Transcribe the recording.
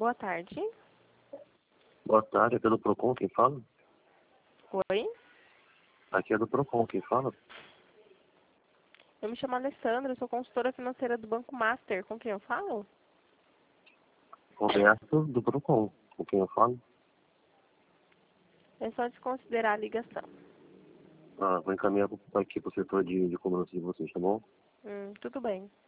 Boa tarde. Boa tarde, aqui é do Procon, quem fala? Oi? Aqui é do Procon, quem fala? Eu me chamo Alessandra, eu sou consultora financeira do Banco Master. Com quem eu falo? Converso do Procon, com quem eu falo? É só desconsiderar a ligação. Vou encaminhar aqui pro setor de cobrança de vocês, tá bom? Tudo bem.